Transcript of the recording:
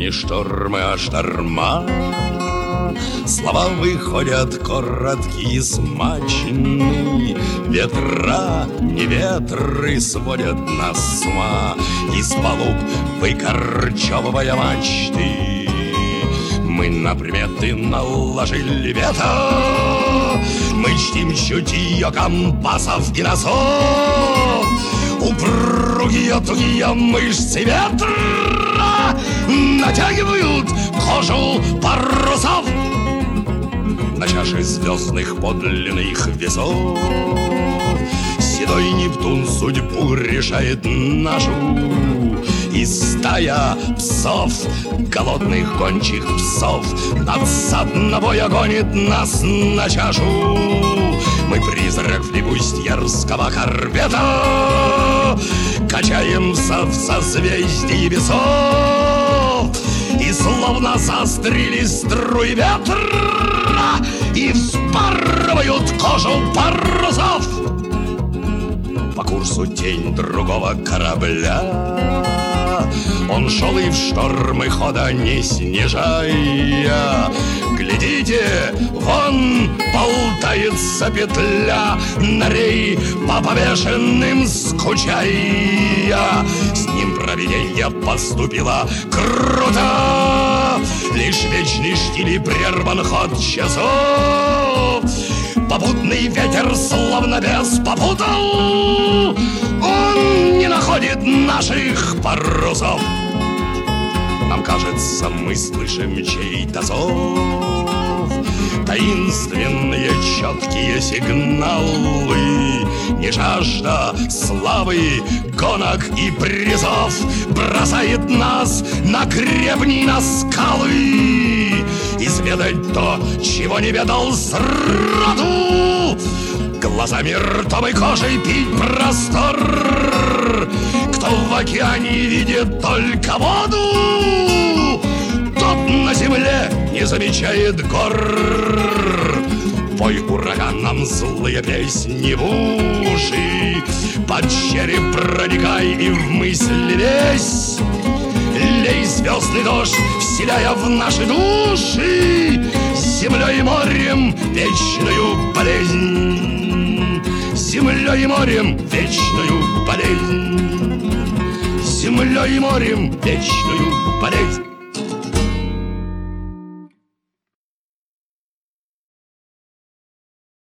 не штормы, а шторма. Слова выходят короткие, смачные. Ветра, не ветры сводят нас с ума, из палуб выкорчевывая мачты. Мы на приметы наложили вето, мы чтим чутье компасов и носов. Упругие тугие мышцы ветра натягивают кожу парусов. На чаше звездных подлинных весов седой Нептун судьбу решает нашу. И стая псов, голодных гончих псов, надсадного гонит нас на чашу. Мы призрак флибустьерского корвета, качаемся в созвездии весов. И словно застрели струи ветра и вспарывают кожу парусов. По курсу тень другого корабля он шел и в штормы хода не снижая. Глядите, вон болтается петля, на рей по повешенным скучая. С ним провиденье поступило круто, лишь вечный штиль и прерван ход часов. Попутный ветер словно бес попутал, он не находит наших парусов. Нам кажется, мы слышим чей-то зов, таинственные четкие сигналы. Не жажда славы, гонок и призов бросает нас на гребни, на скалы. Изведать то, чего не ведал сроду, глазами, ртом и кожей пить простор. Кто в океане видит только воду, тот на земле не замечает гор. Пой ураганом злые песни в уши, под череп проникай и в мысль лезь. Лей звездный дождь, вселяя в наши души землей и морем вечную болезнь. Землей и морем вечную болезнь. Землей и морем вечную болезнь.